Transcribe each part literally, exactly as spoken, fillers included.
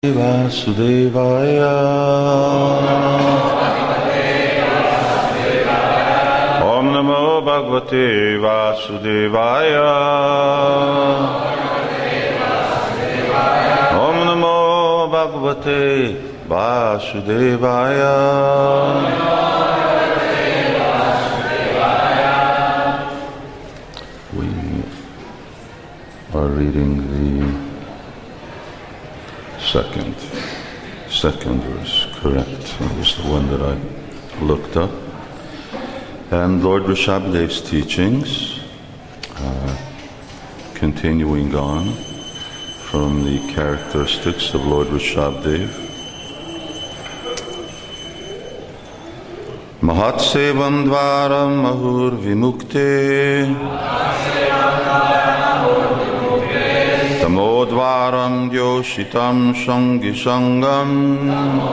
Vasudevaya Om Namo Bhagavate Vasudevaya Om Namo Bhagavate Vasudevaya We are reading the Second, second verse, correct. That was the one that I looked up. And Lord Rishabhadev's teachings, uh, continuing on from the characteristics of Lord Rishabhadev. Mahatsevam dvaram mahur vimukte Tamodvaram Yoshitam Sangi Sangam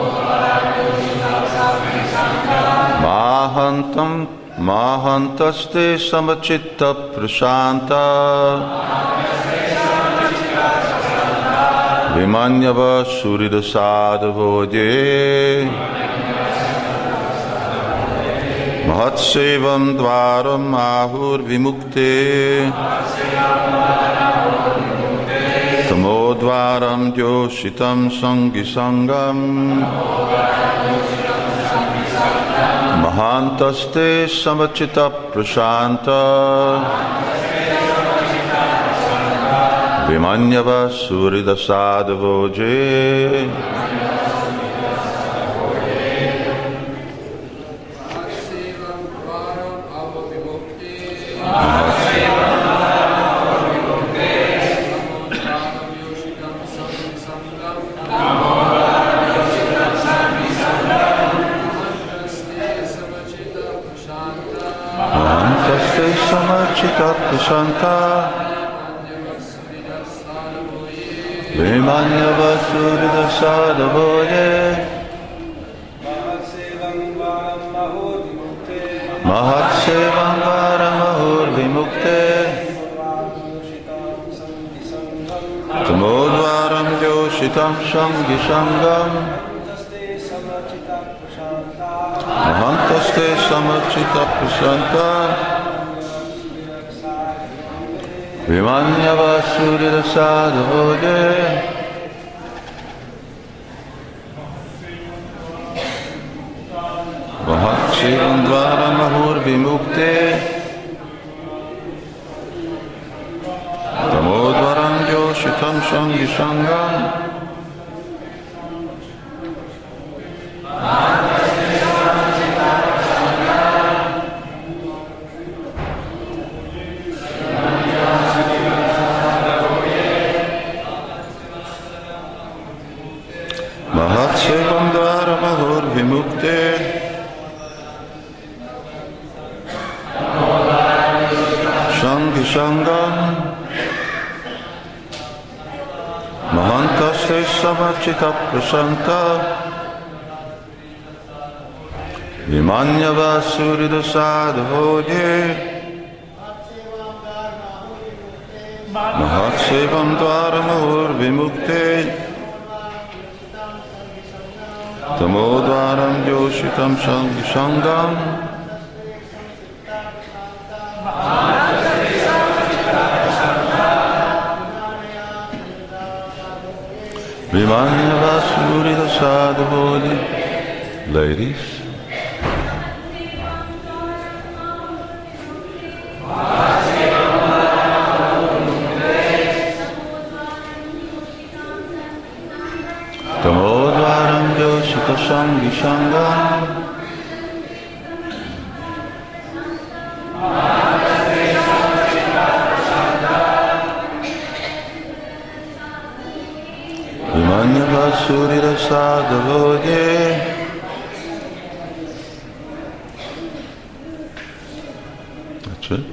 Mahantam Mahantaste Samachitta Prashanta Vimanyava Surida Sadhavoje Mahatsevam Dvaram Ahur Vimukte Tamodvaram Yoshitam Sangi Sangam Mahantaste Samachita Prashanta Vimanyava Surida Sadhavoje Samachita Prashanta Vimanyava Surida Sadhavoje Mahatsevam Varamahur Vimukte Tamodvaram Yoshitam Sangi Sangam Mahantaste Samachita Prashanta Vimanyava Surida Sadhavoje Mahatsevam Dvaramahur Vimukte Tamodvaram Yoshitam Sangi Sangam Mahatsevam Dvaramahur Vimukte Sangi Sangam Mahantaste Samachita Prasanta Vimanyava Surida Sadhavoje Mahatsevam Dvaramahur Vimukte Tamodvaram Yoshitam Sangi Sangam Vimanyava Surida Sadhavoje. Ladies. Tamodvaram Yoshita Sangi Sangam Vimanyava Surida Sadhavoje That's it.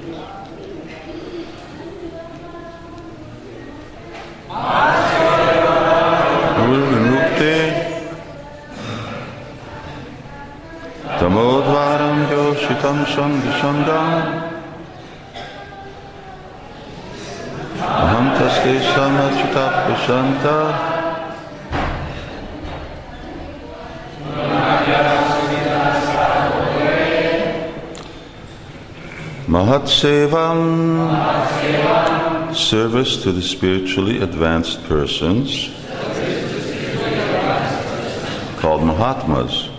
Tamodvaram Yoshitam Sangi Sangam Ahamtaste Samachita Prasanta Mahatsevam, service to the spiritually advanced persons, called Mahatmas.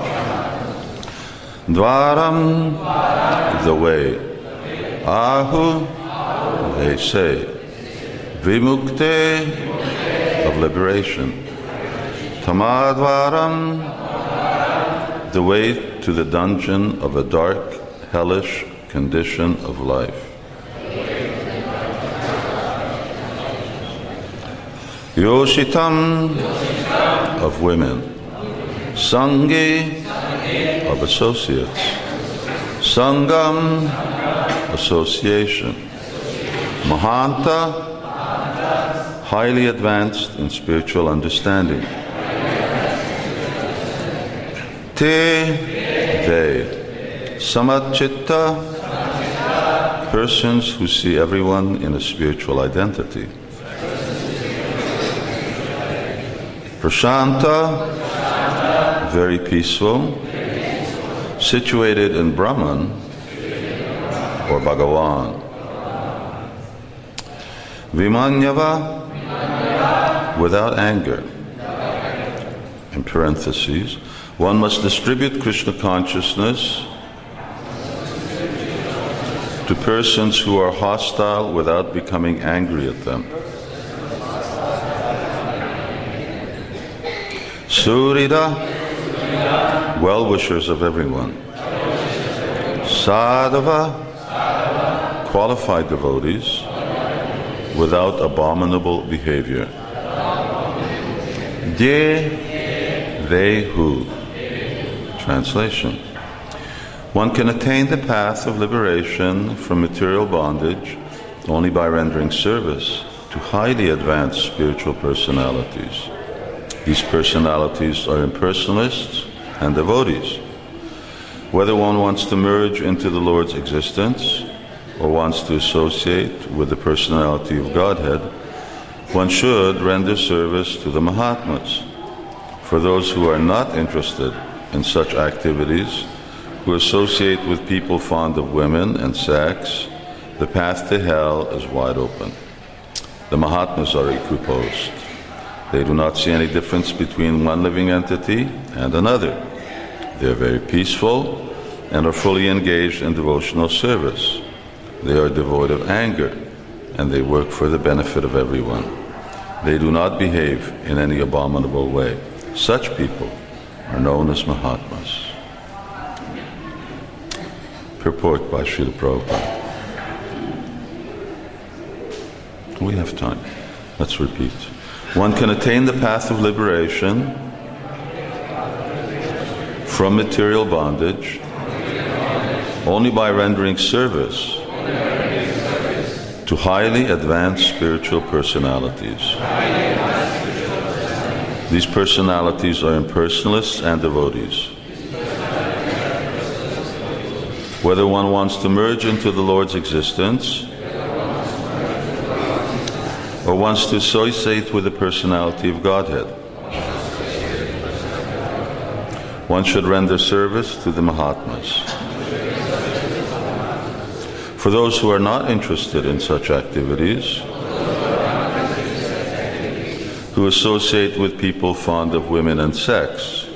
Dvaram, the way. Ahu, they say. Vimukte, of liberation. Tamadvaram, the way to the dungeon of a dark, hellish condition of life. Yoshitam, of women. Sangi, of associates. Sangam, association. Mahanta, highly advanced in spiritual understanding. Te, they. Samachitta, persons who see everyone in a spiritual identity. Prashanta, very peaceful, situated in Brahman or Bhagavan. Vimanyava, without anger. In parentheses, one must distribute Krishna consciousness to persons who are hostile without becoming angry at them. Surita, well-wishers of everyone. Sadhava, qualified devotees without abominable behavior. De, they who. Translation. One can attain the path of liberation from material bondage only by rendering service to highly advanced spiritual personalities. These personalities are impersonalists and devotees. Whether one wants to merge into the Lord's existence or wants to associate with the personality of Godhead, one should render service to the Mahatmas. For those who are not interested in such activities, who associate with people fond of women and sex, the path to hell is wide open. The Mahatmas are equiposed. They do not see any difference between one living entity and another. They are very peaceful and are fully engaged in devotional service. They are devoid of anger, and they work for the benefit of everyone. They do not behave in any abominable way. Such people are known as Mahatmas. Purport by Srila Prabhupada. We have time. Let's repeat. One can attain the path of liberation from material bondage only by rendering service to highly advanced spiritual personalities. These personalities are impersonalists and devotees. Whether one wants to merge into the Lord's existence or wants to associate with the personality of Godhead, one should render service to the Mahatmas. For those who are not interested in such activities, who associate with people fond of women and sex,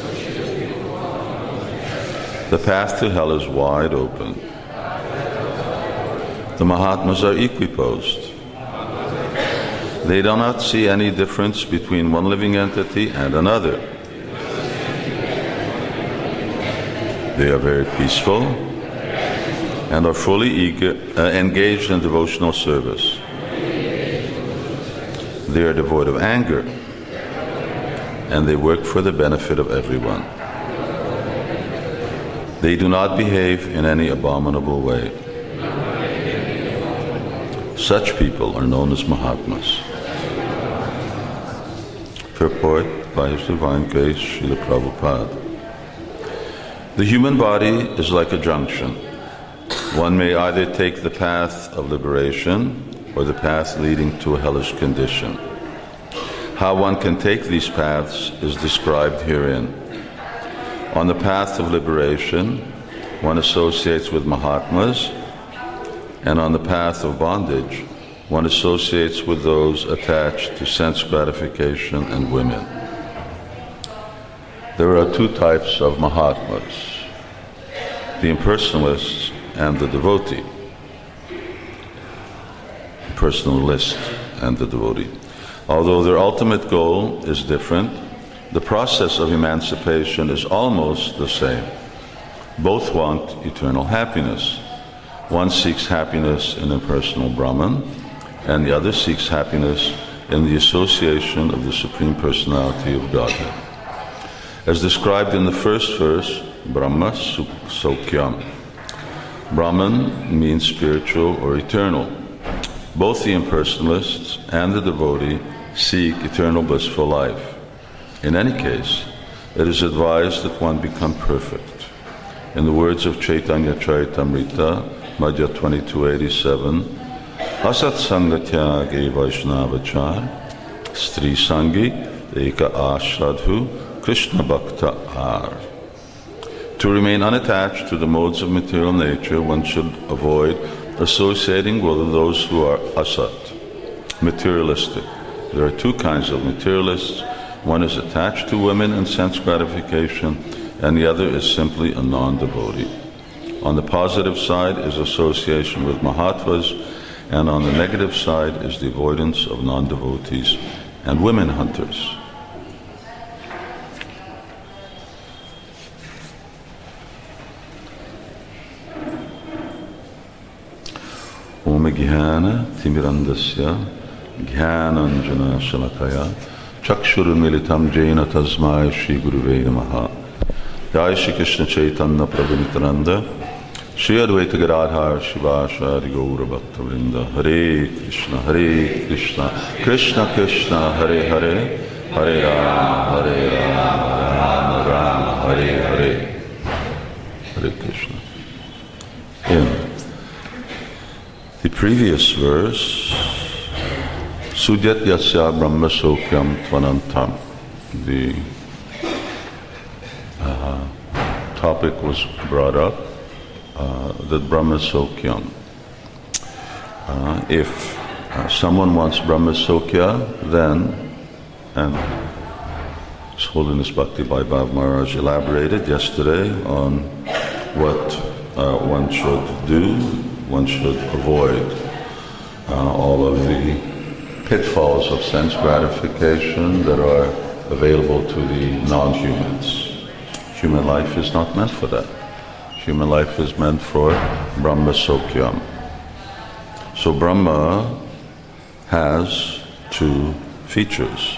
the path to hell is wide open. The Mahatmas are equiposed. They do not see any difference between one living entity and another. They are very peaceful and are fully eager, uh, engaged in devotional service. They are devoid of anger, and they work for the benefit of everyone. They do not behave in any abominable way. Such people are known as Mahatmas. Purport by His Divine Grace, Srila Prabhupada. The human body is like a junction. One may either take the path of liberation or the path leading to a hellish condition. How one can take these paths is described herein. On the path of liberation, one associates with Mahatmas and on the path of bondage, one associates with those attached to sense gratification and women. There are two types of Mahatmas, the impersonalists and the devotee. Personalist and the devotee. Although their ultimate goal is different, the process of emancipation is almost the same. Both want eternal happiness. One seeks happiness in impersonal Brahman, and the other seeks happiness in the association of the Supreme Personality of Godhead. As described in the first verse, Brahma Sokyam. Brahman means spiritual or eternal. Both the impersonalists and the devotee seek eternal blissful life. In any case, it is advised that one become perfect. In the words of Chaitanya Charitamrita, Madhya twenty-two eighty-seven, Asat Sangatyage Vaishnavachar, Stri Sangi, Eka Ashradhu, Krishna Bhakta Ar. To remain unattached to the modes of material nature, one should avoid associating with those who are asat, materialistic. There are two kinds of materialists. One is attached to women and sense gratification, and the other is simply a non-devotee. On the positive side is association with Mahatmas, and on the negative side is the avoidance of non-devotees and women hunters. Om Jnana Timirandasya Jnananjana Shalakaya Chakshurmilitam Jena Tasmai Shri Guruve Namaha. Jai Shri Krishna Chaitanya Prabhu Nityananda Shri Advaita Gadadhar Shivasari Gaura Bhakta Vrinda. Hare Krishna Hare Krishna Krishna Krishna Hare Hare Hare Rama Hare Rama Rama Rama Hare Hare. Hare Krishna. In the previous verse, Sudyat Yasya Brahma Sokyam Tvanantam, the uh, topic was brought up, uh, that Brahma Sokyam. Uh, if uh, someone wants Brahma Sokya, then, and His Holiness Bhakti Vaibhav Maharaj elaborated yesterday on what uh, one should do. One should avoid uh, all of the pitfalls of sense gratification that are available to the non-humans. Human life is not meant for that. Human life is meant for Brahma Sokyam. So Brahma has two features.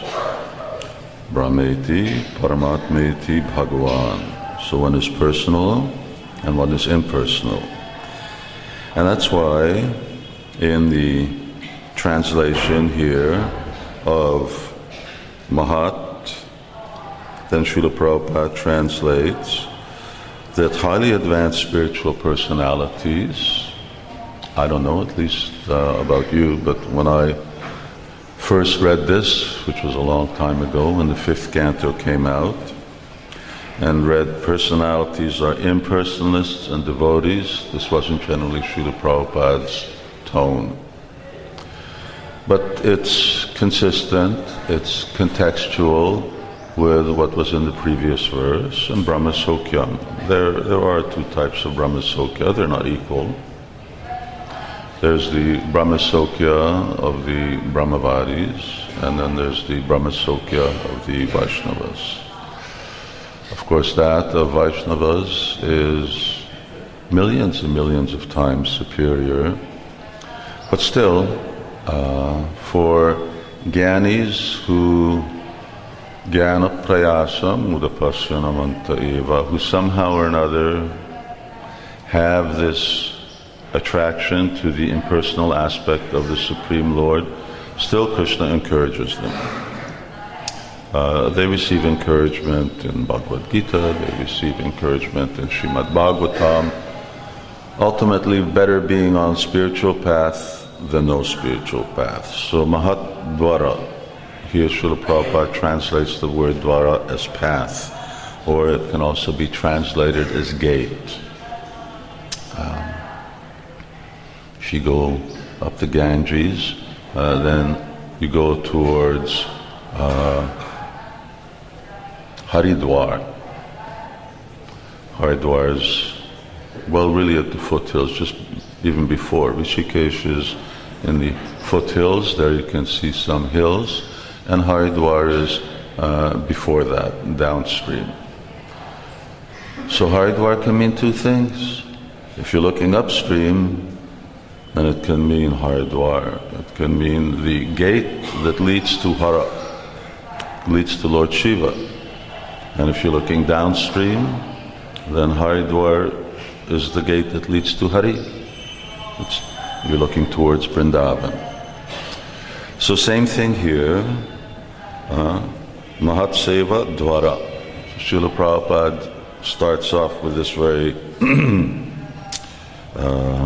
Brahmeti, Paramatmeti, Bhagavan. So one is personal and one is impersonal. And that's why in the translation here of Mahat, then Srila Prabhupada translates that highly advanced spiritual personalities, I don't know, at least uh, about you, but when I first read this, which was a long time ago, when the fifth canto came out, and read personalities are impersonalists and devotees, this wasn't generally Srila Prabhupada's tone. But it's consistent, it's contextual with what was in the previous verse, and Brahma Sokyam. There, there are two types of Brahma Sokya, they're not equal. There's the Brahma Sokya of the Brahmavadis, and then there's the Brahma Sokya of the Vaishnavas. Of course, that of Vaishnavas is millions and millions of times superior, but still, uh, for Gyanis who Jnana Prayasam Udapasyanamanta Eva, who somehow or another have this attraction to the impersonal aspect of the Supreme Lord, still Krishna encourages them. Uh, they receive encouragement in Bhagavad Gita, they receive encouragement in Srimad Bhagavatam. Ultimately, better being on spiritual path than no spiritual path. So Mahat Dwara, here Srila Prabhupada translates the word Dwara as path, or it can also be translated as gate. Um, If you go up the Ganges, uh, then you go towards uh, Haridwar. Haridwar is, well, really at the foothills, just even before. Rishikesh is in the foothills. There you can see some hills. And Haridwar is uh, before that, downstream. So Haridwar can mean two things. If you're looking upstream, then it can mean Haridwar. It can mean the gate that leads to Hara, leads to Lord Shiva. And if you're looking downstream, then Haridwar is the gate that leads to Hari. It's, you're looking towards Vrindavan. So same thing here. Uh, Mahat Seva Dwara. Srila Prabhupada starts off with this very uh,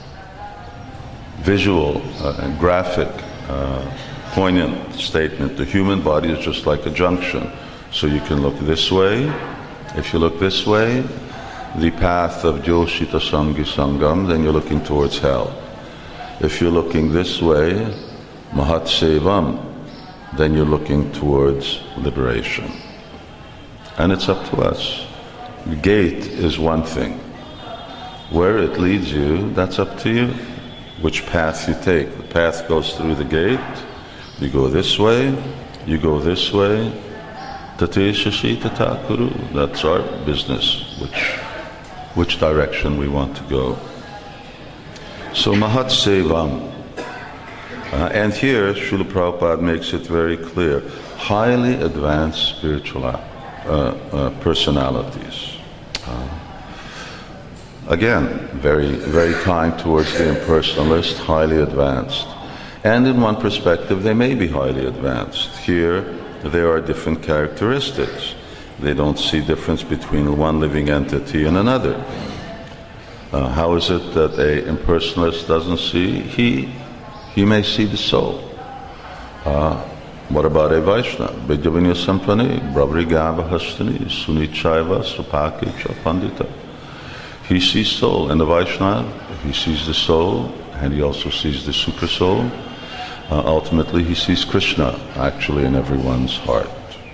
visual uh, and graphic, uh, poignant statement. The human body is just like a junction. So you can look this way. If you look this way, the path of Joshita Sangi Sangam, then you're looking towards hell. If you're looking this way, Mahat Sevam, then you're looking towards liberation. And it's up to us. The gate is one thing. Where it leads you, that's up to you. Which path you take. The path goes through the gate. You go this way, you go this way. Tate shashi tata kuru. That's our business, which, which direction we want to go. So Mahat Sevam. Uh, and here, Srila Prabhupada makes it very clear. Highly advanced spiritual uh, uh, personalities. Uh, again, very, very kind towards the impersonalist, highly advanced. And in one perspective, they may be highly advanced. Here, there are different characteristics. They don't see difference between one living entity and another. Uh, how is it that a impersonalist doesn't see? He, he may see the soul. Uh, what about a Vaishnava? Vidyavanya Sampani, Brahvrigava Hastani, Sunichaiva, Supaki, Pandita. He sees soul. And the Vaishnava, he sees the soul, and he also sees the super soul. Uh, ultimately, he sees Krishna actually in everyone's heart.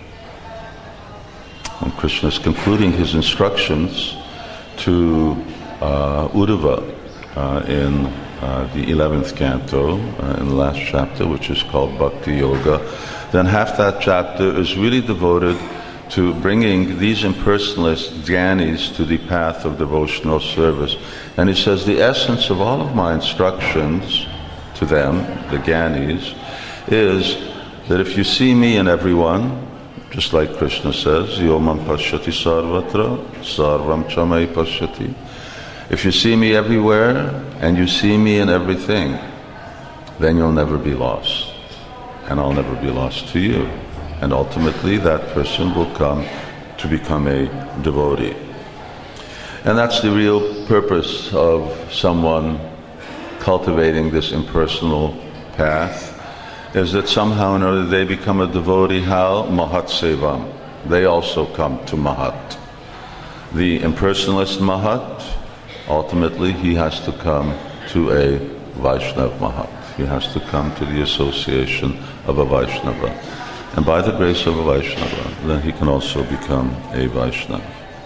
And Krishna is concluding his instructions to uh, Uddhava uh, in uh, the eleventh canto, uh, in the last chapter, which is called Bhakti Yoga. Then half that chapter is really devoted to bringing these impersonalist jnanis to the path of devotional service. And he says, the essence of all of my instructions to them, the jnanis, is that if you see me in everyone, just like Krishna says, Yomam Pashyati Sarvatra, Sarvam Chamai Pashyati. If you see me everywhere, and you see me in everything, then you'll never be lost. And I'll never be lost to you. And ultimately that person will come to become a devotee. And that's the real purpose of someone cultivating this impersonal path, is that somehow or another they become a devotee. How? Mahat Sevam. They also come to Mahat. The impersonalist Mahat, ultimately he has to come to a Vaishnava Mahat. He has to come to the association of a Vaishnava. And by the grace of a Vaishnava, then he can also become a Vaishnava.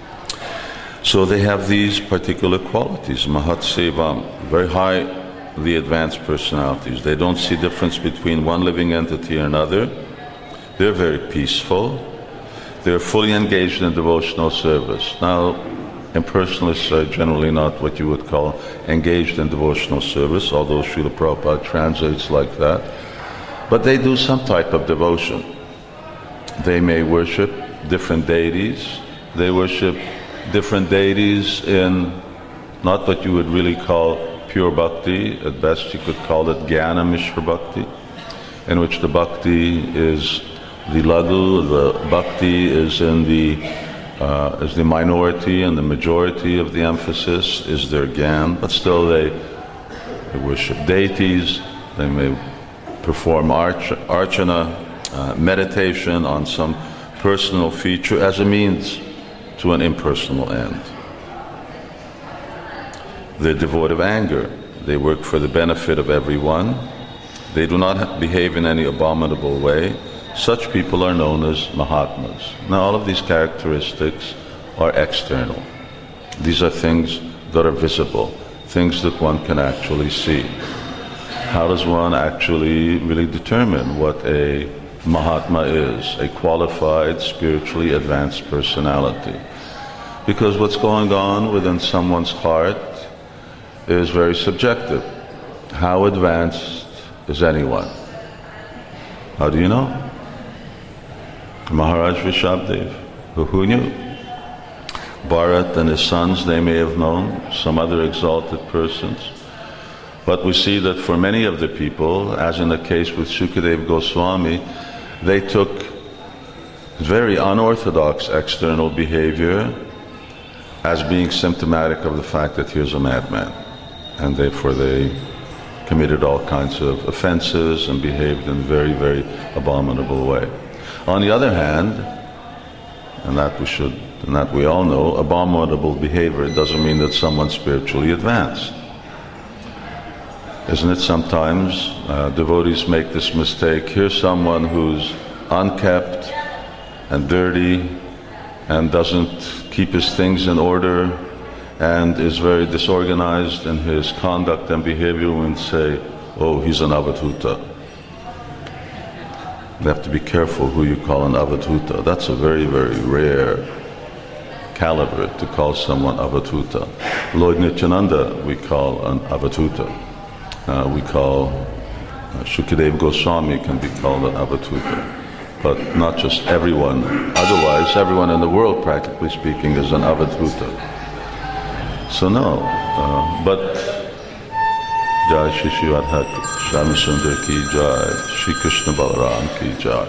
So they have these particular qualities, Mahat Sevam, very high, the advanced personalities. They don't see difference between one living entity and another. They're very peaceful. They're fully engaged in devotional service. Now, impersonalists are generally not what you would call engaged in devotional service, although Srila Prabhupada translates like that. But they do some type of devotion. They may worship different deities. They worship different deities in not what you would really call pure bhakti. At best you could call it Jnana Mishra Bhakti, in which the bhakti is the laghu, the bhakti is in the uh, is the minority, and the majority of the emphasis is their gyan. But still they, they worship deities. They may perform arch, archana, uh, meditation on some personal feature as a means to an impersonal end. They're devoid of anger. They work for the benefit of everyone. They do not behave in any abominable way. Such people are known as Mahatmas. Now, all of these characteristics are external. These are things that are visible, things that one can actually see. How does one actually really determine what a Mahatma is, a qualified, spiritually advanced personality? Because what's going on within someone's heart is very subjective. How advanced is anyone? How do you know? Maharaj Rishabdev, who knew? Bharat and his sons, they may have known, some other exalted persons. But we see that for many of the people, as in the case with Shukadeva Goswami, they took very unorthodox external behavior as being symptomatic of the fact that here's a madman. And therefore they committed all kinds of offenses and behaved in a very, very abominable way. On the other hand, and that we should, and that we all know, abominable behavior doesn't mean that someone's spiritually advanced. Isn't it sometimes uh, devotees make this mistake? Here's someone who's unkept and dirty and doesn't keep his things in order and is very disorganized in his conduct and behavior, and say, oh, he's an avadhuta. You have to be careful who you call an avadhuta. That's a very, very rare caliber to call someone avadhuta. Lord Nityananda we call an avadhuta. Uh, we call uh, Shukadeva Goswami can be called an avadhuta. But not just everyone. Otherwise, everyone in the world, practically speaking, is an avadhuta. So no, uh, but Jai Shri Shri Radha Shami Sundar ki Jai, Shri Krishna Balaram ki Jai.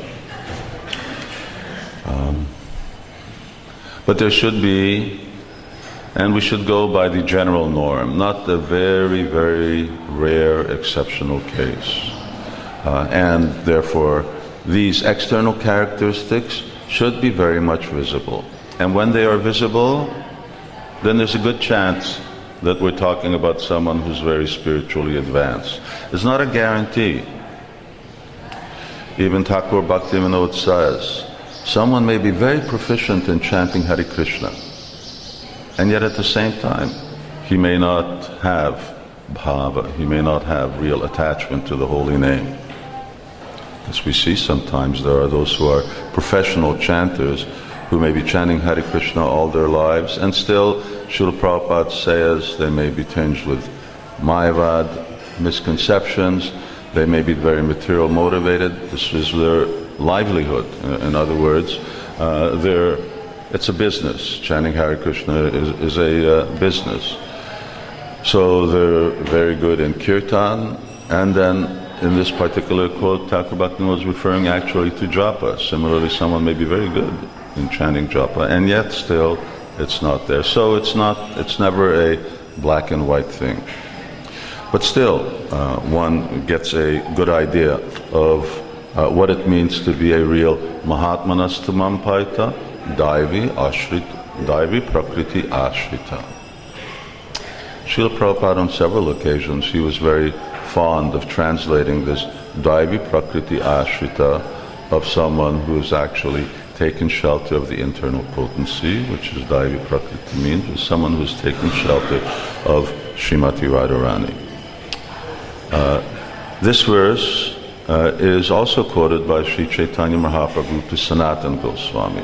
Um, but there should be, and we should go by the general norm, not the very, very rare exceptional case. Uh, and therefore, these external characteristics should be very much visible. And when they are visible, then there's a good chance that we're talking about someone who's very spiritually advanced. It's not a guarantee. Even Thakur Bhaktivinoda says, someone may be very proficient in chanting Hare Krishna, and yet at the same time, he may not have bhava, he may not have real attachment to the holy name. As we see sometimes, there are those who are professional chanters who may be chanting Hare Krishna all their lives, and still, Srila Prabhupada says, they may be tinged with Mayavad misconceptions, they may be very material motivated. This is their livelihood. In other words, uh, they're, it's a business. Chanting Hare Krishna is, is a uh, business. So they're very good in kirtan, and then in this particular quote, Thakur Bhaktivinoda was referring actually to japa. Similarly, someone may be very good in chanting japa, and yet still it's not there. So it's not, it's never a black and white thing. But still, uh, one gets a good idea of uh, what it means to be a real Mahatmanastamam Paita, Daivi Ashrit, Daivi Prakriti Ashrita. Srila Prabhupada on several occasions, he was very fond of translating this Daivi Prakriti Ashrita of someone who is actually taken shelter of the internal potency, which is Daivi Prakriti means, is someone who has taken shelter of Srimati Radharani. Uh, this verse uh, is also quoted by Sri Chaitanya Mahaprabhu to Sanatana Goswami.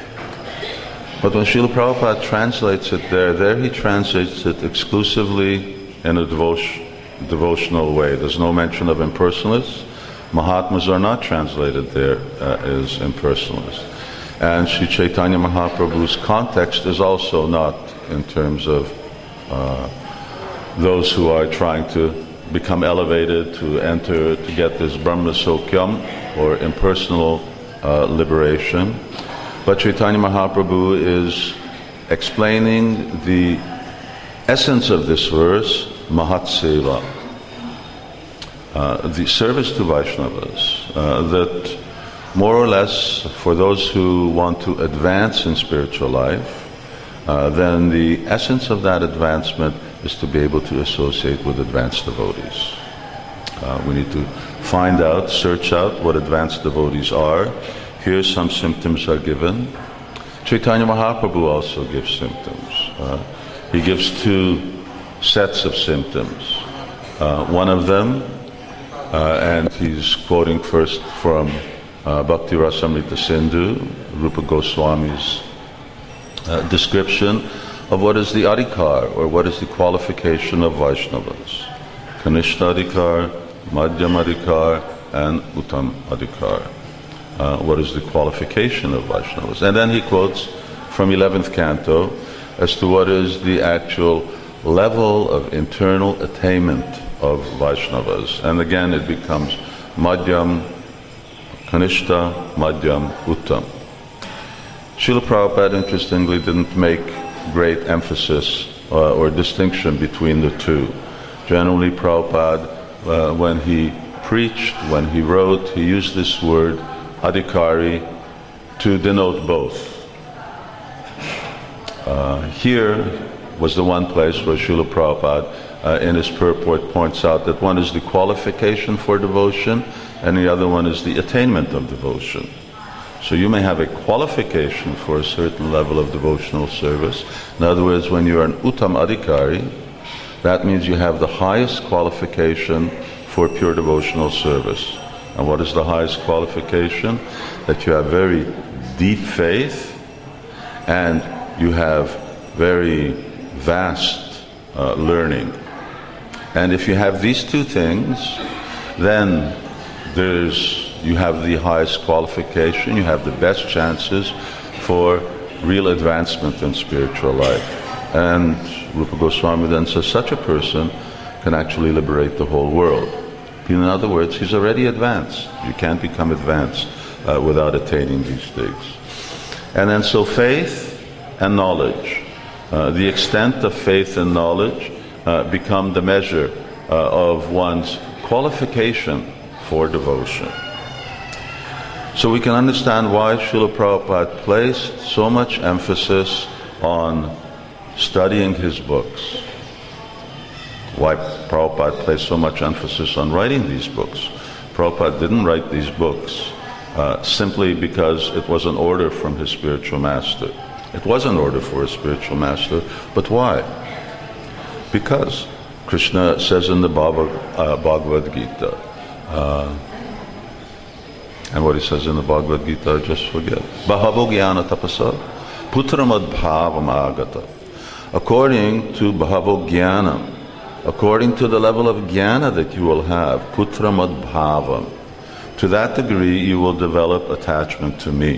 But when Srila Prabhupada translates it there, there he translates it exclusively in a devotion, devotional way. There's no mention of impersonalists. Mahatmas are not translated there uh, as impersonalists. And Sri Chaitanya Mahaprabhu's context is also not in terms of uh, those who are trying to become elevated, to enter, to get this Brahma Sokyam, or impersonal uh, liberation. But Chaitanya Mahaprabhu is explaining the essence of this verse, Mahat Seva, uh, the service to Vaishnavas, uh, that more or less for those who want to advance in spiritual life, uh, then the essence of that advancement is to be able to associate with advanced devotees. Uh, we need to find out, search out what advanced devotees are. Here some symptoms are given. Chaitanya Mahaprabhu also gives symptoms. Uh, he gives two sets of symptoms. Uh, one of them, uh, and he's quoting first from uh, Bhakti Rasamrita Sindhu, Rupa Goswami's uh, description of what is the adhikar, or what is the qualification of Vaishnavas. Kanishta adhikar, Madhyam adhikar, and Uttam adhikar. Uh, what is the qualification of Vaishnavas? And then he quotes from eleventh canto as to what is the actual level of internal attainment of Vaishnavas. And again it becomes Madhyam, Kanishta, Madhyam, Uttam. Srila Prabhupada, interestingly, didn't make great emphasis uh, or distinction between the two. Generally, Prabhupada, uh, when he preached, when he wrote, he used this word, adhikari, to denote both. Uh, here was the one place where Srila Prabhupada uh, in his purport points out that one is the qualification for devotion and the other one is the attainment of devotion. So you may have a qualification for a certain level of devotional service. In other words, when you are an Uttam adhikari, that means you have the highest qualification for pure devotional service. And what is the highest qualification? That you have very deep faith and you have very vast uh, learning. And if you have these two things, then there's you have the highest qualification, you have the best chances for real advancement in spiritual life. And Rupa Goswami then says such a person can actually liberate the whole world. In other words, he's already advanced. You can't become advanced uh, without attaining these things. And then so faith and knowledge. Uh, the extent of faith and knowledge uh, become the measure uh, of one's qualification for devotion. So we can understand why Srila Prabhupada placed so much emphasis on studying his books. Why Prabhupada placed so much emphasis on writing these books. Prabhupada didn't write these books uh, simply because it was an order from his spiritual master. It was an order for his spiritual master, but why? Because Krishna says in the Bhagavad, uh, Bhagavad Gita, uh, and what he says in the Bhagavad Gita, I just forget. Bahavo jnana tapasa putramad bhavam agata. According to Bahavo jnana, according to the level of jnana that you will have, putramad bhavam, to that degree you will develop attachment to me.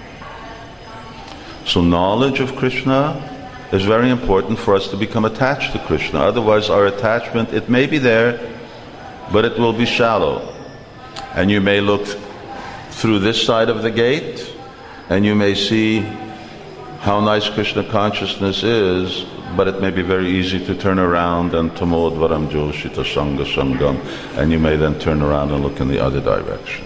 So knowledge of Krishna is very important for us to become attached to Krishna. Otherwise our attachment, it may be there, but it will be shallow. And you may look through this side of the gate, and you may see how nice Krishna consciousness is, but it may be very easy to turn around and tamodvaram joshita sangha sangam, and you may then turn around and look in the other direction.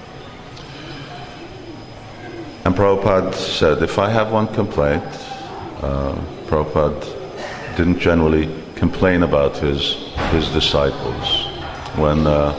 And Prabhupada said, if I have one complaint, uh, Prabhupada didn't generally complain about his his disciples. When uh,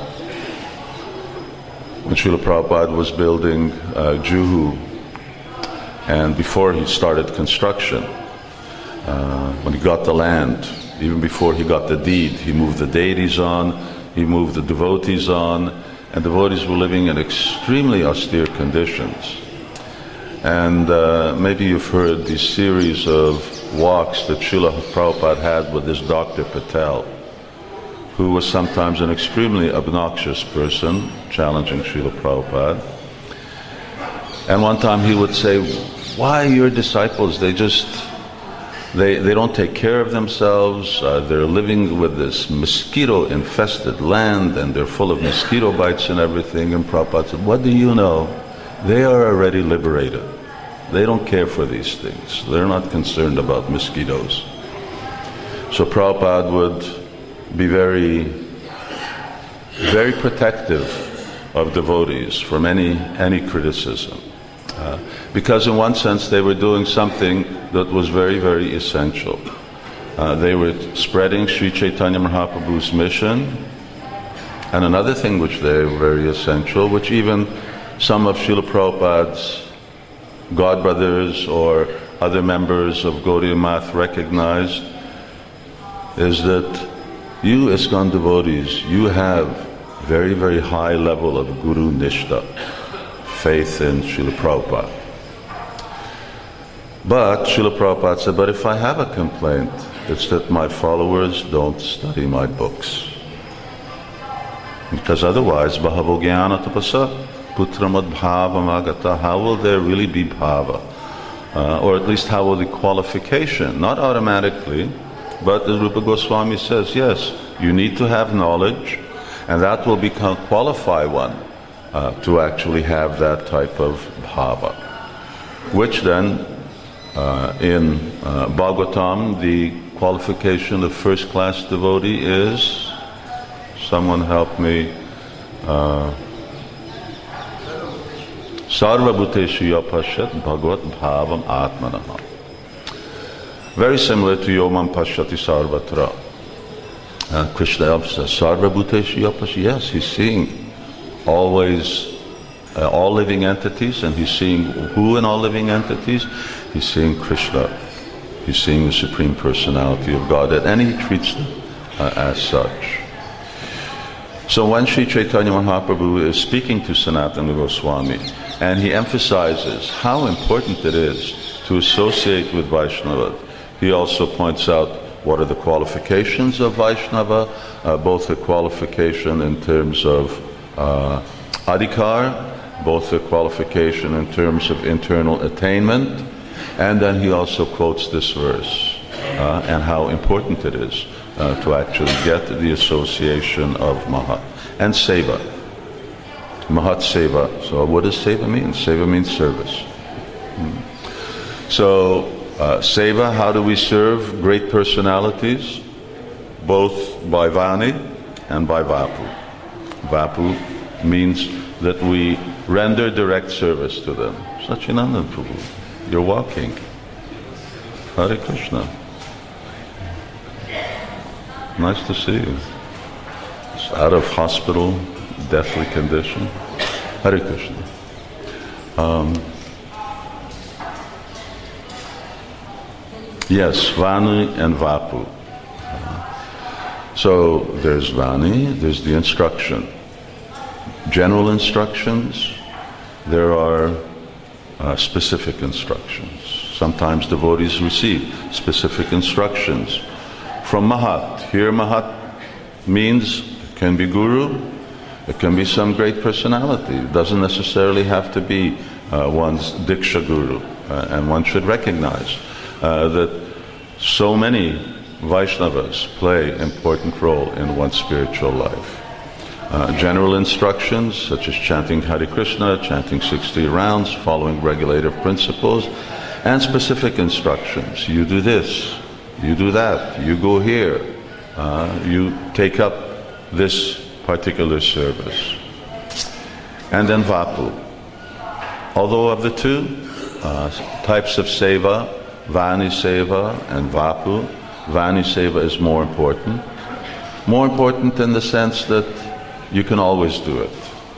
when Srila Prabhupada was building uh, Juhu, and before he started construction, uh, when he got the land, even before he got the deed, he moved the deities on, he moved the devotees on, and devotees were living in extremely austere conditions. And uh, maybe you've heard these series of walks that Srila Prabhupada had with this Doctor Patel, who was sometimes an extremely obnoxious person, challenging Srila Prabhupada. And one time he would say, why your disciples, they just, they, they don't take care of themselves, uh, they're living with this mosquito-infested land, and they're full of mosquito bites and everything. And Prabhupada said, what do you know? They are already liberated. They don't care for these things. They're not concerned about mosquitoes. So Prabhupada would be very, very protective of devotees from any, any criticism. Uh, because in one sense they were doing something that was very, very essential. Uh, they were spreading Sri Chaitanya Mahaprabhu's mission. And another thing which they were very essential, which even some of Srila Prabhupada's godbrothers or other members of Gaudiya Math recognized, is that you ISKCON devotees, you have very, very high level of Guru Nishtha, faith in Srila Prabhupada. But Srila Prabhupada said, but if I have a complaint, it's that my followers don't study my books. Because otherwise, Bhavo Jnana Tapasa Putramad Bhava Magata, how will there really be bhava? Uh, or at least how will the qualification, not automatically, but as Rupa Goswami says, yes, you need to have knowledge, and that will become qualify one uh, to actually have that type of bhava. Which then, uh, in uh, Bhagavatam, the qualification of first-class devotee is, someone help me, uh, Sarva Bhuteshu Yapashat Bhagavat Bhavam Atmanaha. Very similar to Yomam Pashyati Sarvatra. Uh, Krishna says, Sarva Bhuteshu Yapashat. Yes, he's seeing always uh, all living entities, and he's seeing who in all living entities? He's seeing Krishna. He's seeing the Supreme Personality of Godhead, and he treats them uh, as such. So when Sri Chaitanya Mahaprabhu is speaking to Sanatana Goswami, and he emphasizes how important it is to associate with Vaishnava, he also points out what are the qualifications of Vaishnava, uh, both the qualification in terms of uh, adhikar, both the qualification in terms of internal attainment, and then he also quotes this verse, uh, and how important it is uh, to actually get the association of Mahat. And Seva. Mahat Seva. So what does Seva mean? Seva means service. Hmm. So, uh, Seva, how do we serve great personalities? Both by Vani and by Vapu. Vapu means that we render direct service to them. Satchidananda Prabhu, you're walking. Hare Krishna. Nice to see you. It's out of hospital, deathly condition. Hare Krishna. Um, yes, Vani and Vapu. So there's Vani, there's the instruction. General instructions, there are uh, specific instructions. Sometimes devotees receive specific instructions from Mahat. Here Mahat means it can be Guru, it can be some great personality. It doesn't necessarily have to be uh, one's Diksha Guru. Uh, and one should recognize uh, that so many Vaishnavas play an important role in one's spiritual life. Uh, general instructions such as chanting Hare Krishna, chanting sixty rounds, following regulative principles, and specific instructions. You do this, you do that, you go here, uh, you take up this particular service. And then Vapu. Although of the two uh, types of Seva, Vani Seva and Vapu, Vani Seva is more important. More important in the sense that you can always do it.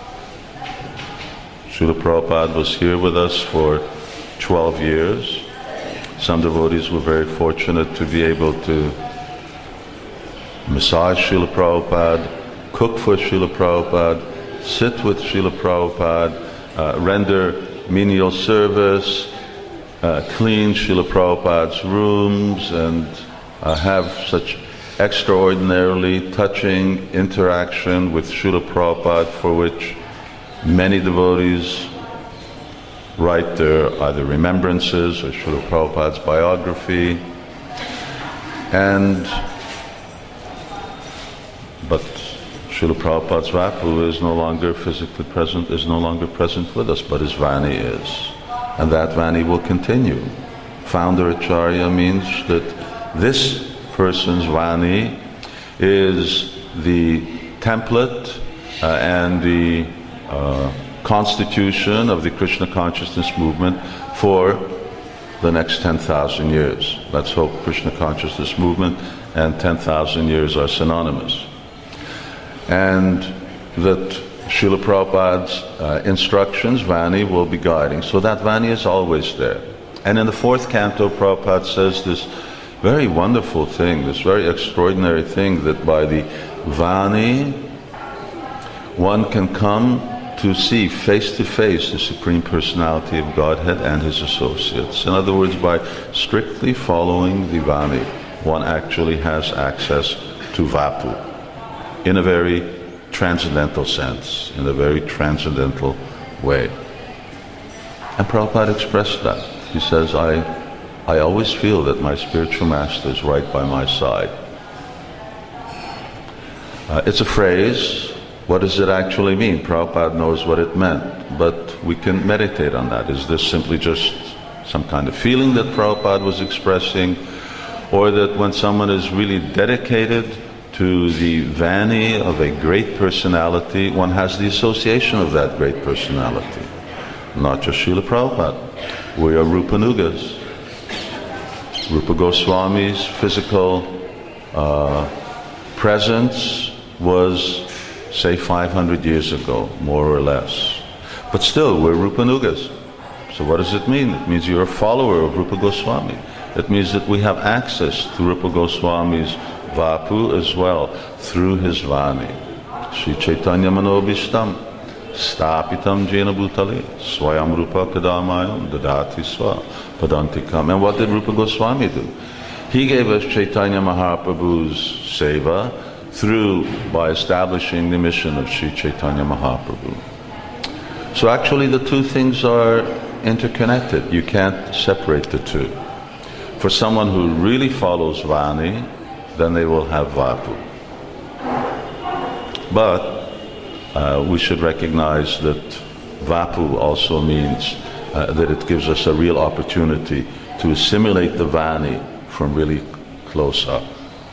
Srila Prabhupada was here with us for twelve years. Some devotees were very fortunate to be able to massage Srila Prabhupada, cook for Srila Prabhupada, sit with Srila Prabhupada, uh, render menial service, uh, clean Srila Prabhupada's rooms, and uh, have such extraordinarily touching interaction with Srila Prabhupada, for which many devotees write their either remembrances or Srila Prabhupada's biography. And but Srila Prabhupada's Vapu is no longer physically present, is no longer present with us, but his Vani is. And that Vani will continue. Founder Acharya means that this person's Vani is the template uh, and the uh, constitution of the Krishna consciousness movement for the next ten thousand years. Let's hope Krishna consciousness movement and ten thousand years are synonymous. And that Srila Prabhupada's uh, instructions, Vani, will be guiding. So that Vani is always there. And in the fourth canto, Prabhupada says this very wonderful thing, this very extraordinary thing, that by the Vani, one can come to see face to face the Supreme Personality of Godhead and His associates. In other words, by strictly following the Vani, one actually has access to Vapu in a very transcendental sense, in a very transcendental way. And Prabhupada expressed that. He says, I, I always feel that my spiritual master is right by my side. Uh, it's a phrase. What does it actually mean? Prabhupada knows what it meant, but we can meditate on that. Is this simply just some kind of feeling that Prabhupada was expressing, or that when someone is really dedicated to the Vani of a great personality, one has the association of that great personality? Not just Srila Prabhupada. We are Rupanugas. Rupa Goswami's physical uh, presence was, say, five hundred years ago, more or less. But still, we're Rupanugas. So what does it mean? It means you're a follower of Rupa Goswami. It means that we have access to Rupa Goswami's Vapu as well, through his Vani. Sri Chaitanya Manobishtam, Stapitam Jena Bhutale, Swayam Rupa Kadamayam, Dadati Swa, Padantikam. And what did Rupa Goswami do? He gave us Chaitanya Mahaprabhu's seva through, by establishing the mission of Sri Chaitanya Mahaprabhu. So actually the two things are interconnected. You can't separate the two. For someone who really follows Vani, then they will have Vapu. But uh, we should recognize that Vapu also means uh, that it gives us a real opportunity to assimilate the Vani from really close up.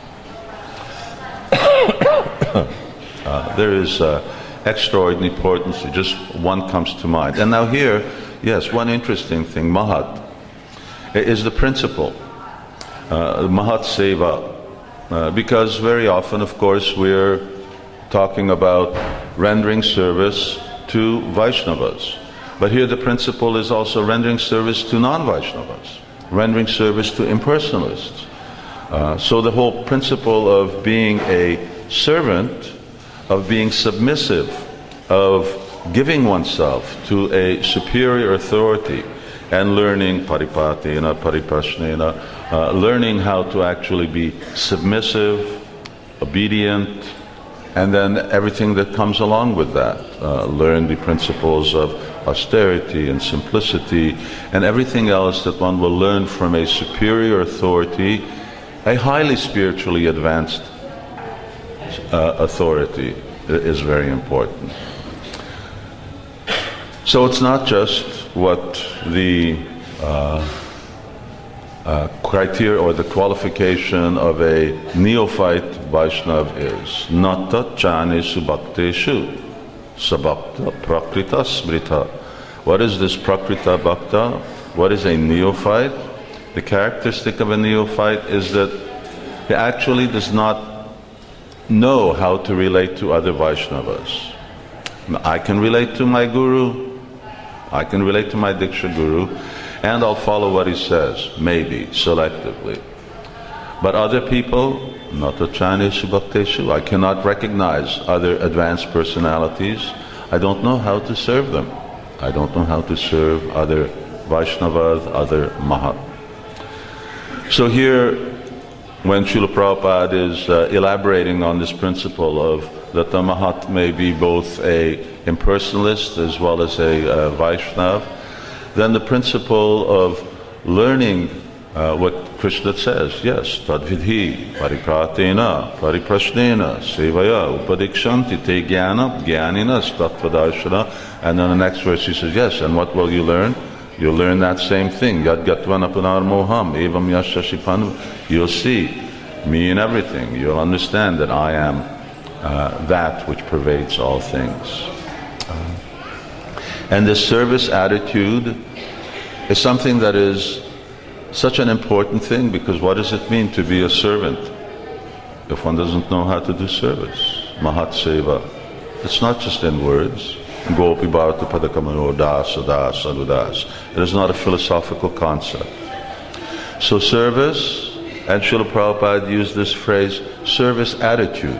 uh, there is uh, extraordinary importance. Just one comes to mind. And now here, yes, one interesting thing, Mahat, is the principle. Uh, Mahat Seva. Uh, because very often, of course, we're talking about rendering service to Vaishnavas. But here the principle is also rendering service to non-Vaishnavas, rendering service to impersonalists. Uh, so the whole principle of being a servant, of being submissive, of giving oneself to a superior authority, and learning paripatena, pariprashnena, uh, learning how to actually be submissive, obedient, and then everything that comes along with that. Uh, learn the principles of austerity and simplicity, and everything else that one will learn from a superior authority, a highly spiritually advanced uh, authority is very important. So it's not just what the uh, uh, criteria or the qualification of a neophyte Vaishnav is. Nata chane subhakteshu sabhakta prakrita smrita. What is this prakrita bhakta? What is a neophyte? The characteristic of a neophyte is that he actually does not know how to relate to other Vaishnavas. I can relate to my guru, I can relate to my Diksha Guru, and I'll follow what he says, maybe, selectively. But other people, nata chane subhakteshu, I cannot recognize other advanced personalities. I don't know how to serve them. I don't know how to serve other Vaishnavas, other Mahat. So here, when Srila Prabhupada is uh, elaborating on this principle of that the Mahat may be both a impersonalist as well as a uh, Vaishnav, then the principle of learning uh, what Krishna says, yes, tadvidhi, paripratena, pariprashnena, sevaya, upadikshanti, te jnana, jnaninas, tattvadarshana, and then the next verse he says, yes, and what will you learn? You'll learn that same thing, yad gatvana punar moham, evam yashashipanu, you'll see me in everything, you'll understand that I am uh, that which pervades all things. And this service attitude is something that is such an important thing, because what does it mean to be a servant if one doesn't know how to do service? Mahat Seva. It's not just in words. Gopi Bharata Padakamano Das Das Anudas. It is not a philosophical concept. So service, and Srila Prabhupada used this phrase, service attitude.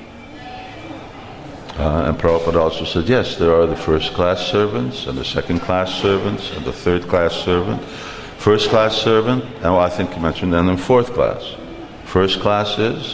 Uh, and Prabhupada also said, yes, there are the first-class servants, and the second-class servants, and the third-class servant. First-class servant, and well, I think you mentioned then in fourth class. First class is,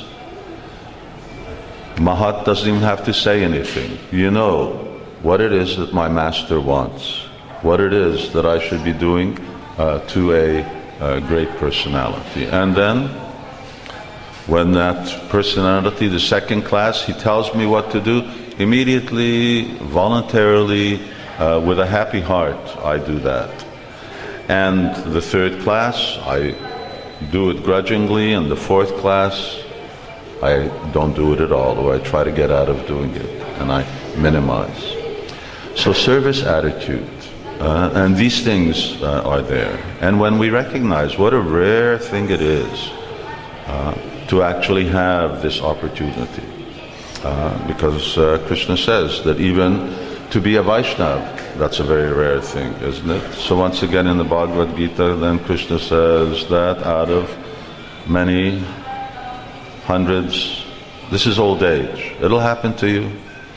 Mahat doesn't even have to say anything. You know what it is that my master wants, what it is that I should be doing uh, to a, a great personality. And then, when that personality, the second class, he tells me what to do, immediately, voluntarily, uh, with a happy heart, I do that. And the third class, I do it grudgingly, and the fourth class, I don't do it at all, or I try to get out of doing it, and I minimize. So service attitude, uh, and these things uh, are there. And when we recognize what a rare thing it is uh, to actually have this opportunity, uh, because uh, Krishna says that even to be a Vaishnava, that's a very rare thing, isn't it? So once again in the Bhagavad Gita, then Krishna says that out of many hundreds, this is old age. It'll happen to you.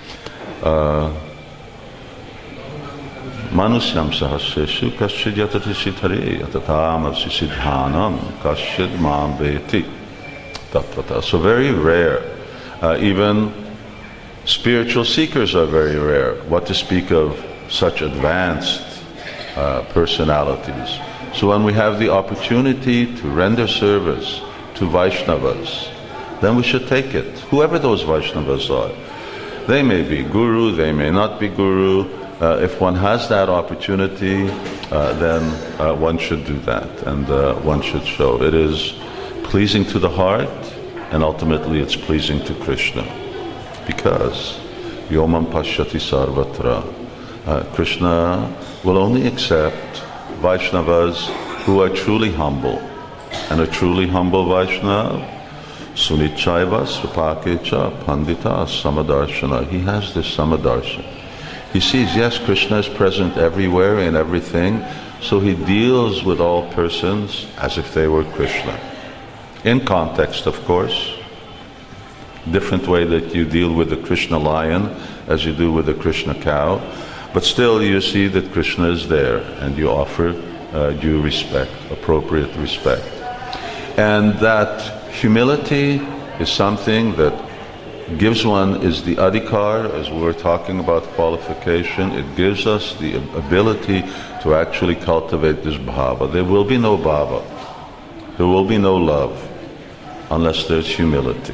Manusyam sahasreshu kasyid yatati siddhare yatatam siddhanam kasyid mam veti tattvata. So very rare. Uh, even spiritual seekers are very rare. What to speak of such advanced uh, personalities. So when we have the opportunity to render service to Vaishnavas, then we should take it. Whoever those Vaishnavas are. They may be Guru, they may not be Guru. Uh, if one has that opportunity, uh, then uh, one should do that, and uh, one should show. It is pleasing to the heart, and ultimately it's pleasing to Krishna. Because Yomam Pashyati Sarvatra. Uh, Krishna will only accept Vaishnavas who are truly humble. And a truly humble Vaishnava, Sunichaiva Svapakecha Pandita Samadarshana. He has this Samadarshana. He sees, yes, Krishna is present everywhere in everything, so he deals with all persons as if they were Krishna. In context, of course. Different way that you deal with the Krishna lion as you do with the Krishna cow. But still you see that Krishna is there, and you offer uh, due respect, appropriate respect. And that humility is something that gives one, is the adhikar, as we were talking about qualification, it gives us the ability to actually cultivate this bhava. There will be no bhava, there will be no love, unless there's humility.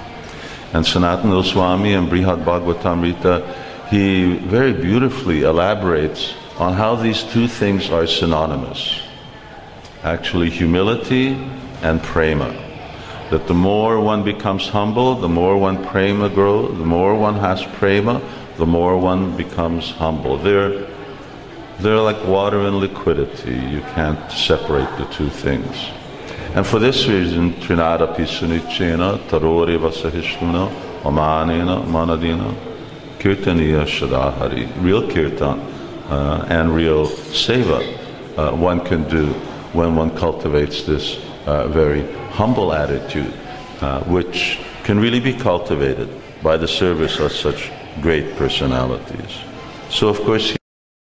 And Sanatana Goswami in Brihad Bhagavatamrita, he very beautifully elaborates on how these two things are synonymous. Actually, humility and prema. That the more one becomes humble, the more one prema grows, the more one has prema, the more one becomes humble. They're, they're like water and liquidity. You can't separate the two things. And for this reason, Trinadapi Sunichena, Tarori Vasahishnuna, Amanena, Manadina, Kirtaniya Shadahari, real kirtan uh, and real seva uh, one can do when one cultivates this uh, very humble attitude, uh, which can really be cultivated by the service of such great personalities. So of course